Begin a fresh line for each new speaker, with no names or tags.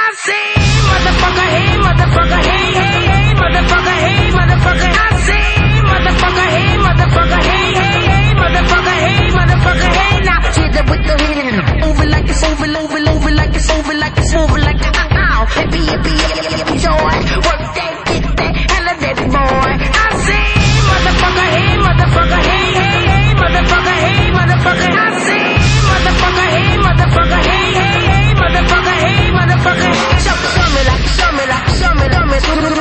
see, motherfucker, hey, motherfucker, hey, hey, hey, motherfucker, hey, motherfucker. I see, motherfucker, hey, motherfucker, hey, hey, hey, motherfucker, hey, motherfucker, hey. Now hit it with the hand, over like it's over, over, over like it's over, like it's over, like ow, hippie, hippie, hippie, joy. Work that, get that, hella that boy. I see, motherfucker, hey, motherfucker, hey, hey, hey, motherfucker, hey, motherfucker. I see, motherfucker, hey, motherfucker, hey, hey, hey, motherfucker, hey, motherfucker. Show me like, show me like, show me, show me.